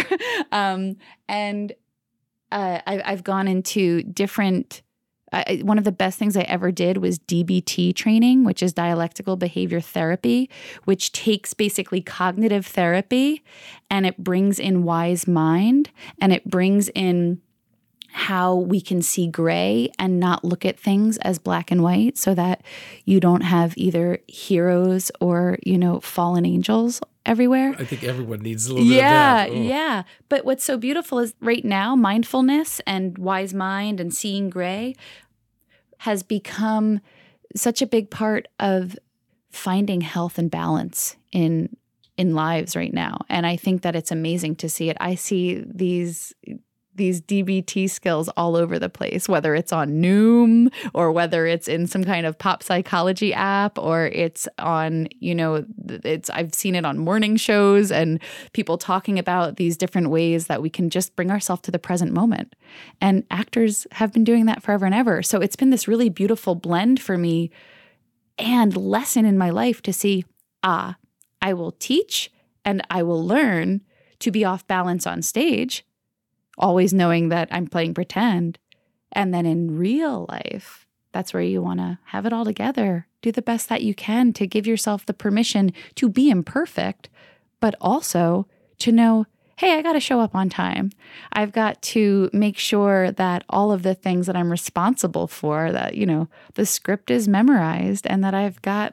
I've gone into different one of the best things I ever did was DBT training, which is dialectical behavior therapy, which takes basically cognitive therapy and it brings in wise mind and it brings in how we can see gray and not look at things as black and white so that you don't have either heroes or, fallen angels everywhere. I think everyone needs a little bit of that. Yeah. But what's so beautiful is right now, mindfulness and wise mind and seeing gray has become such a big part of finding health and balance in lives right now. And I think that it's amazing to see it. I see these DBT skills all over the place, whether it's on Noom or whether it's in some kind of pop psychology app or it's on, I've seen it on morning shows and people talking about these different ways that we can just bring ourselves to the present moment. And actors have been doing that forever and ever. So it's been this really beautiful blend for me and lesson in my life to see, I will teach and I will learn to be off balance on stage, always knowing that I'm playing pretend. And then in real life, that's where you want to have it all together. Do the best that you can to give yourself the permission to be imperfect, but also to know, hey, I got to show up on time. I've got to make sure that all of the things that I'm responsible for, that, the script is memorized and that I've got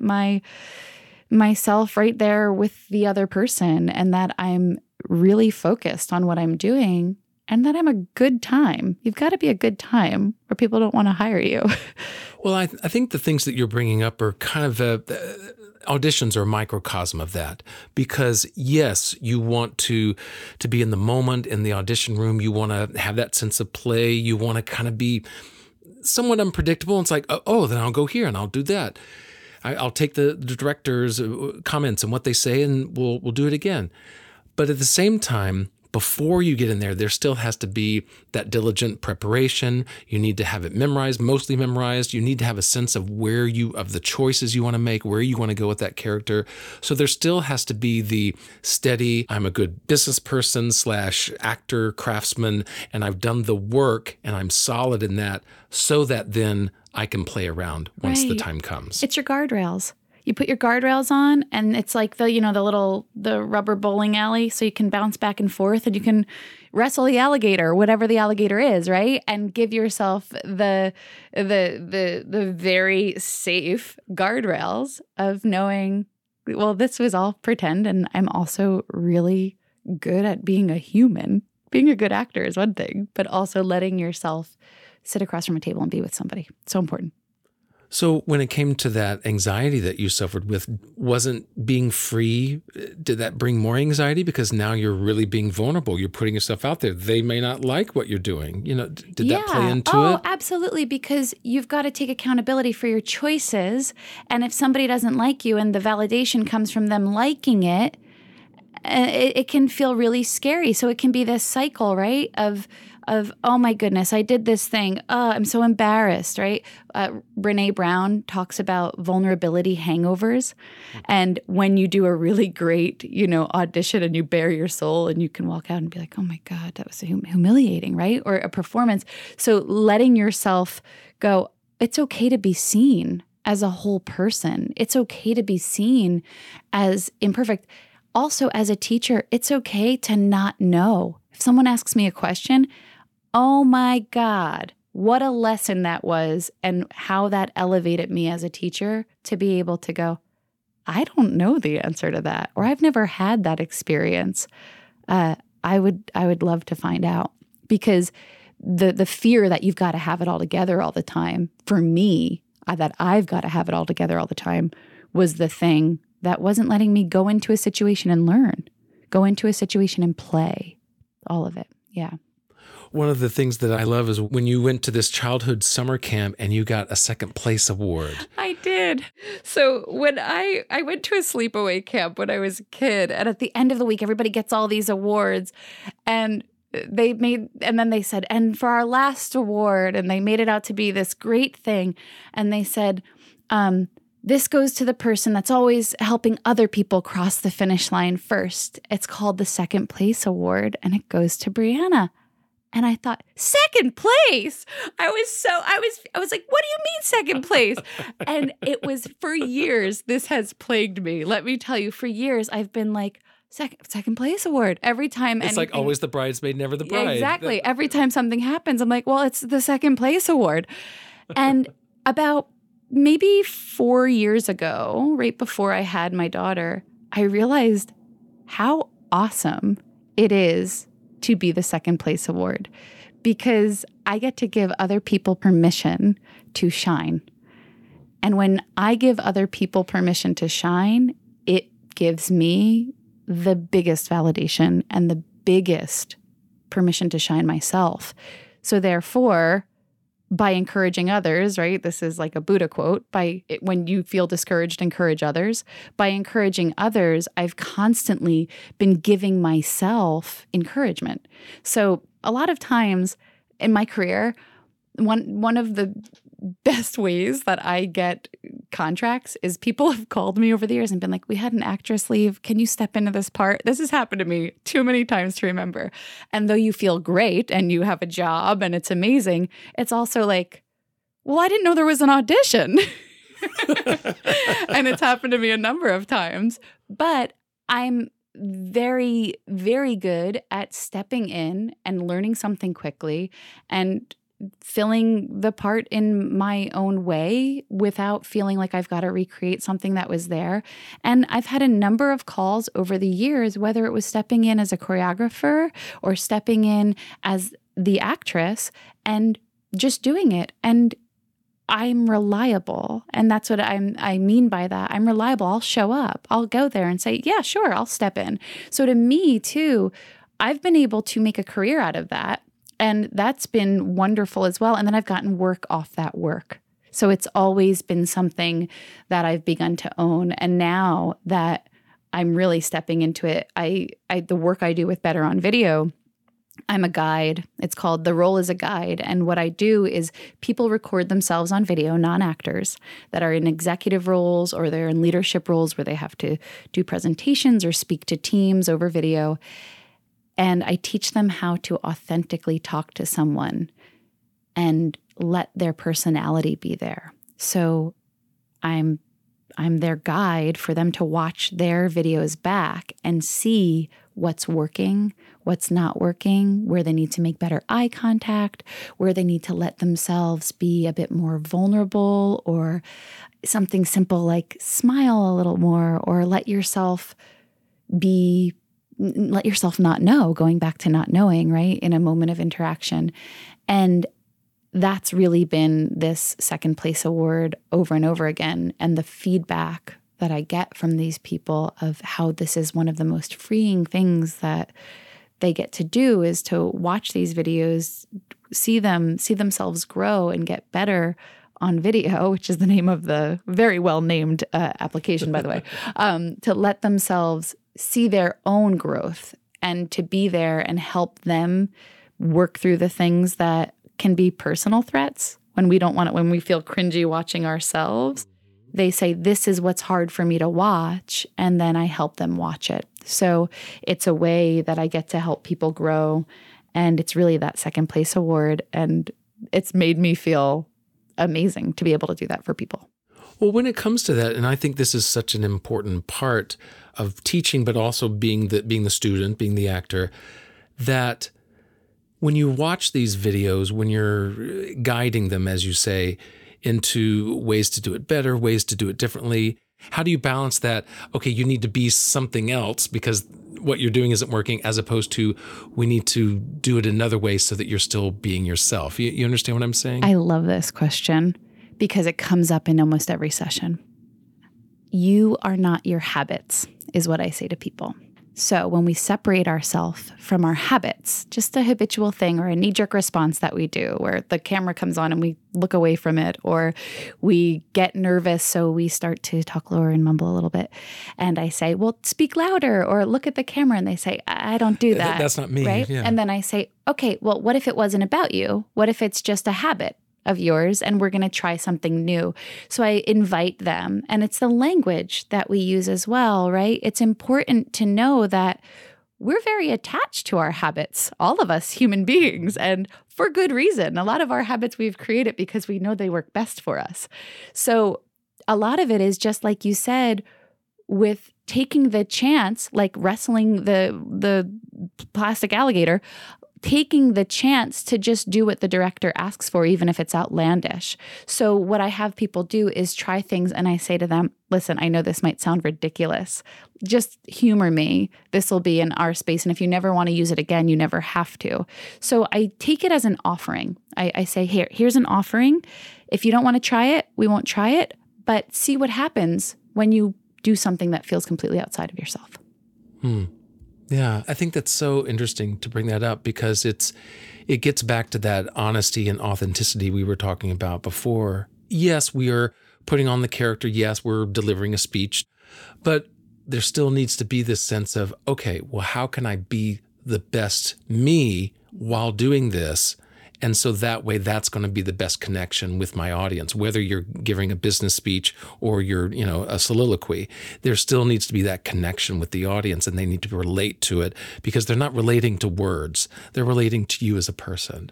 myself right there with the other person and that I'm really focused on what I'm doing and that I'm a good time. You've got to be a good time or people don't want to hire you. Well, I think the things that you're bringing up are kind of auditions are a microcosm of that, because yes, you want to be in the moment in the audition room. You want to have that sense of play. You want to kind of be somewhat unpredictable. It's like, oh, then I'll go here and I'll do that. I'll take the director's comments and what they say and we'll do it again. But at the same time, before you get in there still has to be that diligent preparation. You need to have it memorized, mostly memorized. You need to have a sense of of the choices you want to make, where you want to go with that character. So there still has to be the steady, I'm a good business person / actor, craftsman, and I've done the work and I'm solid in that so that then I can play around once the time comes. It's your guardrails. You put your guardrails on and it's like the rubber bowling alley, so you can bounce back and forth and you can wrestle the alligator, whatever the alligator is, right? And give yourself the very safe guardrails of knowing, well, this was all pretend and I'm also really good at being a human. Being a good actor is one thing, but also letting yourself sit across from a table and be with somebody. So important. So when it came to that anxiety that you suffered with, wasn't being free, did that bring more anxiety? Because now you're really being vulnerable. You're putting yourself out there. They may not like what you're doing. Did that play into it? Oh, absolutely. Because you've got to take accountability for your choices. And if somebody doesn't like you and the validation comes from them liking it, it can feel really scary. So it can be this cycle, right? Of, oh my goodness, I did this thing. Oh, I'm so embarrassed, right? Brene Brown talks about vulnerability hangovers. And when you do a really great, audition and you bare your soul and you can walk out and be like, oh my God, that was humiliating, right? Or a performance. So letting yourself go, it's okay to be seen as a whole person. It's okay to be seen as imperfect. Also, as a teacher, it's okay to not know. If someone asks me a question, oh my God, what a lesson that was and how that elevated me as a teacher to be able to go, I don't know the answer to that, or I've never had that experience. I would love to find out, because the fear that you've got to have it all together all the time, for me, that I've got to have it all together all the time, was the thing that wasn't letting me go into a situation and learn, go into a situation and play, all of it. Yeah. One of the things that I love is when you went to this childhood summer camp and you got a second place award. I did. So when I went to a sleepaway camp when I was a kid, and at the end of the week, everybody gets all these awards, and then they said, and for our last award, and they made it out to be this great thing. And they said, this goes to the person that's always helping other people cross the finish line first. It's called the Second Place Award, and it goes to Brianna. And I thought, second place? I was like, what do you mean second place? And it was, for years, this has plagued me. Let me tell you, for years, I've been like, second place award every time. It's like always the bridesmaid, never the bride. Exactly. Every time something happens, I'm like, well, it's the second place award. And about maybe 4 years ago, right before I had my daughter, I realized how awesome it is to be the second place award, because I get to give other people permission to shine. And when I give other people permission to shine, it gives me the biggest validation and the biggest permission to shine myself. So therefore, by encouraging others, right? This is like a Buddha quote, when you feel discouraged, encourage others. By encouraging others, I've constantly been giving myself encouragement. So a lot of times in my career, one of the best ways that I get contracts is people have called me over the years and been like, we had an actress leave. Can you step into this part? This has happened to me too many times to remember. And though you feel great and you have a job and it's amazing, it's also like, well, I didn't know there was an audition. And it's happened to me a number of times. But I'm very, very good at stepping in and learning something quickly and filling the part in my own way without feeling like I've got to recreate something that was there. And I've had a number of calls over the years, whether it was stepping in as a choreographer or stepping in as the actress and just doing it. And I'm reliable. And that's what I mean by that. I'm reliable. I'll show up. I'll go there and say, yeah, sure, I'll step in. So to me too, I've been able to make a career out of that. And that's been wonderful as well. And then I've gotten work off that work. So it's always been something that I've begun to own. And now that I'm really stepping into it, the work I do with Better on Video, I'm a guide. It's called The Role as a Guide. And what I do is people record themselves on video, non-actors that are in executive roles or they're in leadership roles where they have to do presentations or speak to teams over video. And I teach them how to authentically talk to someone and let their personality be there. So I'm their guide for them to watch their videos back and see what's working, what's not working, where they need to make better eye contact, where they need to let themselves be a bit more vulnerable, or something simple like smile a little more, or let yourself not know, going back to not knowing, right, in a moment of interaction. And that's really been this second place award over and over again. And the feedback that I get from these people of how this is one of the most freeing things that they get to do is to watch these videos, see themselves grow and get better on video, which is the name of the very well-named application, by the way, to let themselves see their own growth and to be there and help them work through the things that can be personal threats when we don't want it, when we feel cringy watching ourselves. They say, this is what's hard for me to watch. And then I help them watch it. So it's a way that I get to help people grow. And it's really that second place award. And it's made me feel amazing to be able to do that for people. Well, when it comes to that, and I think this is such an important part of teaching, but also being the student, being the actor, that when you watch these videos, when you're guiding them, as you say, into ways to do it better, ways to do it differently, how do you balance that? Okay, you need to be something else because what you're doing isn't working, as opposed to we need to do it another way so that you're still being yourself. You understand what I'm saying? I love this question because it comes up in almost every session. You are not your habits, is what I say to people. So when we separate ourselves from our habits, just a habitual thing or a knee-jerk response that we do where the camera comes on and we look away from it, or we get nervous so we start to talk lower and mumble a little bit. And I say, well, speak louder or look at the camera. And they say, I don't do that. That's not me. Right? Yeah. And then I say, okay, well, what if it wasn't about you? What if it's just a habit of yours and we're going to try something new? So I invite them, and it's the language that we use as well, right? It's important to know that we're very attached to our habits, all of us human beings, and for good reason. A lot of our habits we've created because we know they work best for us. So a lot of it is just like you said, with taking the chance, like wrestling the plastic alligator, taking the chance to just do what the director asks for, even if it's outlandish. So what I have people do is try things, and I say to them, listen, I know this might sound ridiculous. Just humor me. This will be in our space. And if you never want to use it again, you never have to. So I take it as an offering. I say, here's an offering. If you don't want to try it, we won't try it, but see what happens when you do something that feels completely outside of yourself. Yeah, I think that's so interesting to bring that up because it gets back to that honesty and authenticity we were talking about before. Yes, we are putting on the character. Yes, we're delivering a speech, but there still needs to be this sense of, okay, well, how can I be the best me while doing this? And so that way, that's going to be the best connection with my audience, whether you're giving a business speech or you're, a soliloquy. There still needs to be that connection with the audience, and they need to relate to it because they're not relating to words. They're relating to you as a person.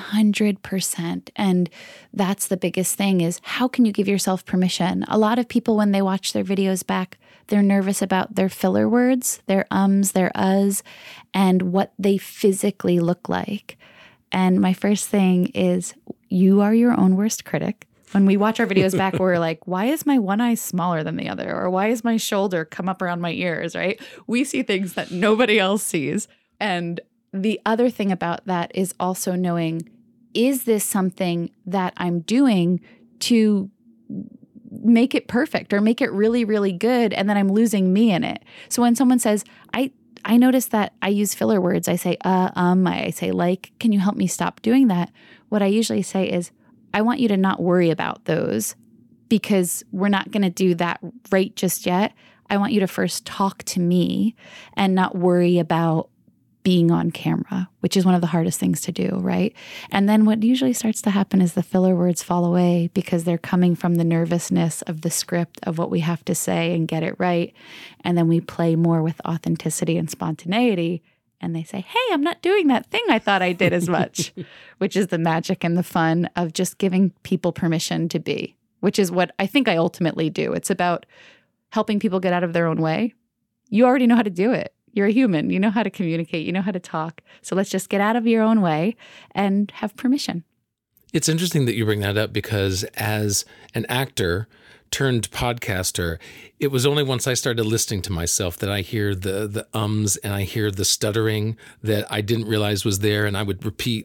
100%. And that's the biggest thing is how can you give yourself permission? A lot of people, when they watch their videos back, they're nervous about their filler words, their ums, their uhs, and what they physically look like. And my first thing is you are your own worst critic. When we watch our videos back, we're like, why is my one eye smaller than the other? Or why is my shoulder come up around my ears, right? We see things that nobody else sees. And the other thing about that is also knowing, is this something that I'm doing to make it perfect or make it really, really good? And then I'm losing me in it. So when someone says, I notice that I use filler words. I say, I say like, can you help me stop doing that? What I usually say is, I want you to not worry about those because we're not going to do that right just yet. I want you to first talk to me and not worry about being on camera, which is one of the hardest things to do, right? And then what usually starts to happen is the filler words fall away because they're coming from the nervousness of the script of what we have to say and get it right. And then we play more with authenticity and spontaneity. And they say, hey, I'm not doing that thing I thought I did as much, which is the magic and the fun of just giving people permission to be, which is what I think I ultimately do. It's about helping people get out of their own way. You already know how to do it. You're a human. You know how to communicate. You know how to talk. So let's just get out of your own way and have permission. It's interesting that you bring that up because as an actor turned podcaster, it was only once I started listening to myself that I hear the ums and I hear the stuttering that I didn't realize was there. And I would repeat,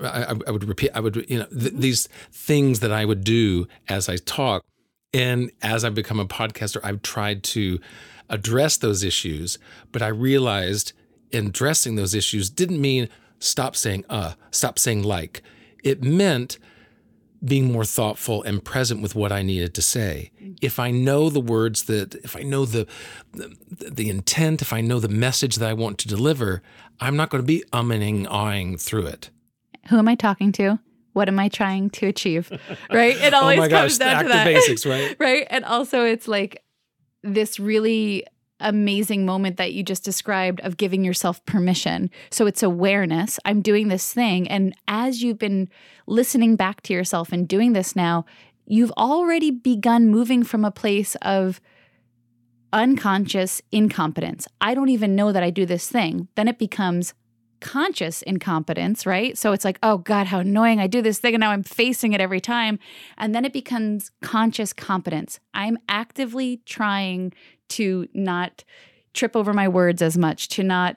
these things that I would do as I talk. And as I've become a podcaster, I've tried to address those issues, but I realized addressing those issues didn't mean stop saying stop saying like. It meant being more thoughtful and present with what I needed to say. If I know the words if I know the intent, if I know the message that I want to deliver, I'm not going to be umming, ahhing through it. Who am I talking to? What am I trying to achieve? Right? It always comes down to that. The basics, right? Right? And also it's like this really amazing moment that you just described of giving yourself permission. So it's awareness. I'm doing this thing. And as you've been listening back to yourself and doing this now, you've already begun moving from a place of unconscious incompetence. I don't even know that I do this thing. Then it becomes conscious incompetence, right? So it's like, oh God, how annoying. I do this thing and now I'm facing it every time. And then it becomes conscious competence. I'm actively trying to not trip over my words as much, to not,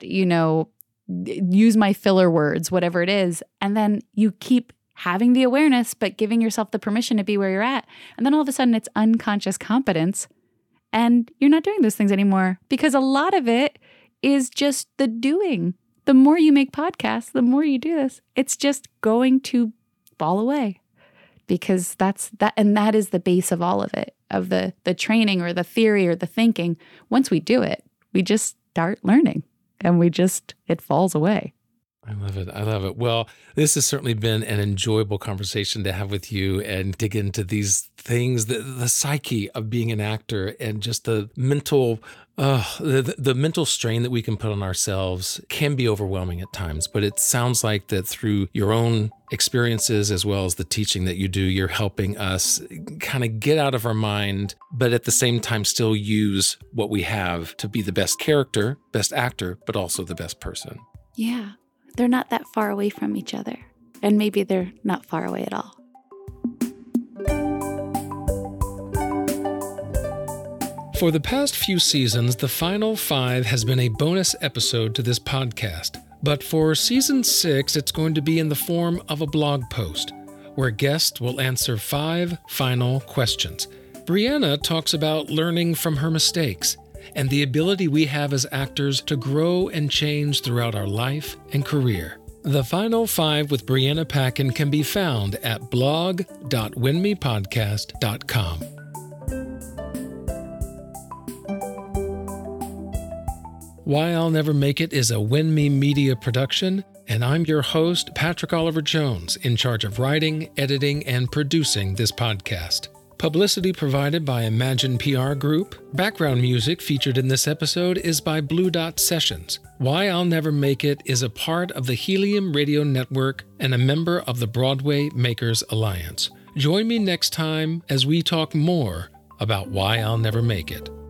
use my filler words, whatever it is. And then you keep having the awareness, but giving yourself the permission to be where you're at. And then all of a sudden it's unconscious competence and you're not doing those things anymore because a lot of it is just the doing. The more you make podcasts, the more you do this, it's just going to fall away because that is the base of all of it, of the training or the theory or the thinking. Once we do it, we just start learning and it falls away. I love it. I love it. Well, this has certainly been an enjoyable conversation to have with you and dig into these things, the psyche of being an actor and just the mental the mental strain that we can put on ourselves can be overwhelming at times. But it sounds like that through your own experiences as well as the teaching that you do, you're helping us kind of get out of our mind, but at the same time still use what we have to be the best character, best actor, but also the best person. Yeah. They're not that far away from each other. And maybe they're not far away at all. For the past few seasons, the Final 5 has been a bonus episode to this podcast. But for Season 6, it's going to be in the form of a blog post, where guests will answer 5 final questions. Brianna talks about learning from her mistakes, and the ability we have as actors to grow and change throughout our life and career. The Final Five with Brianna Packen can be found at blog.winmepodcast.com. Why I'll Never Make It is a Win Me Media production, and I'm your host, Patrick Oliver Jones, in charge of writing, editing, and producing this podcast. Publicity provided by Imagine PR Group. Background music featured in this episode is by Blue Dot Sessions. Why I'll Never Make It is a part of the Helium Radio Network and a member of the Broadway Makers Alliance. Join me next time as we talk more about Why I'll Never Make It.